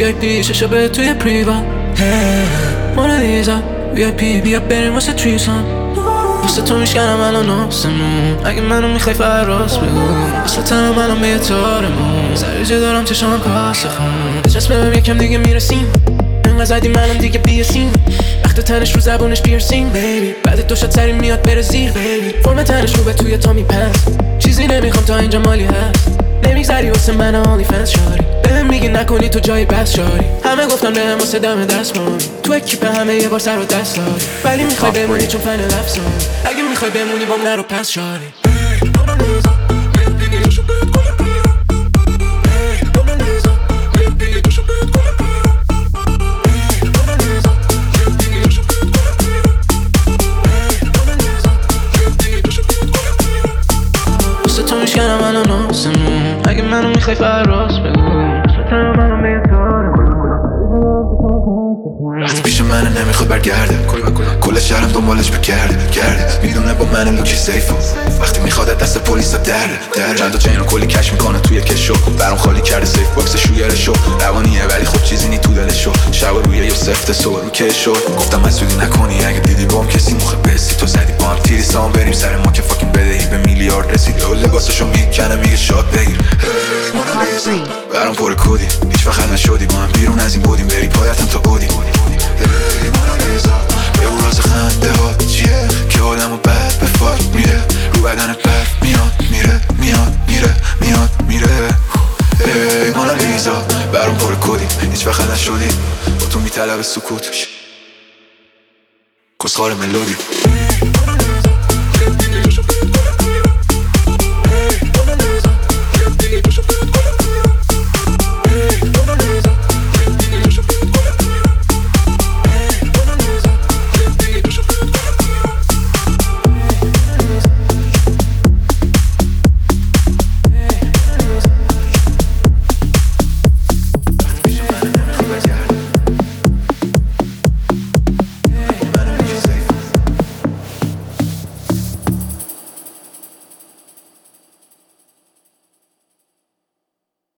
VIP ششه به توی پریوان مونالیزا VIP بیا بریم واسه تریسان واسه تو میشکنم الان آسمون اگه منو میخوای فراز بگو واسه تنم الان به یه تارمون سریجه دارم چشم کاسه خون بچسب بهم یکم دیگه میرسیم انقدر زدیم الان دیگه بیاسیم وقت تنش رو زبونش پیرسیم بیبی بعد دو شد سری میاد بره زیر بیبی فرم تنش رو به توی تا میپس چیزی نمیخوام تا اینجا مالی هست نمیگذری واسه من آنلی فنس شاری بهم میگی نکنی تو جای بس شاری همه گفتن بهم واسه دم دست مانی تو اکیپ همه یه بار سر و دست داری ولی میخوای بمونی چون فن لفظانی اگه میخوای بمونی بام نرو پس شاری تو میشکنم الان آسمون اگه منو میخوای فراز بگو ستم منو میتاره وقتی پیش منه نمیخواد برگرده کل شهرم دنبالش بگرده میدونه با من لوکی سیفو وقتی میخواد دست پلیسا درده چند تا چین رو کلی کش میکنه توی کشو برام خالی کرده سیف باکس شویرشو روانیه ولی خب چیزی نی تو دلشو شب روی یه سفت سو رو کشو گفتم مسئولی نکنی اگه دیدی بام کسی مخه بسی تو زدی با هم تیری سام بریم سر ما که فاکین بدهی به میلیارد رسید و لباسشو میکنه میگه شاد بگیر برام پر کودی هیچ وقت نشدی با هم بیرون از این بودیم بری پایتم تا بودی به اون راز خنده ها چیه که آدمو بد به فاک میره رو بدنت بد میاد ای مونالیزا برام پر کودی هیچ وقت نشدی با تو میطلب سکوت کسخار ملودی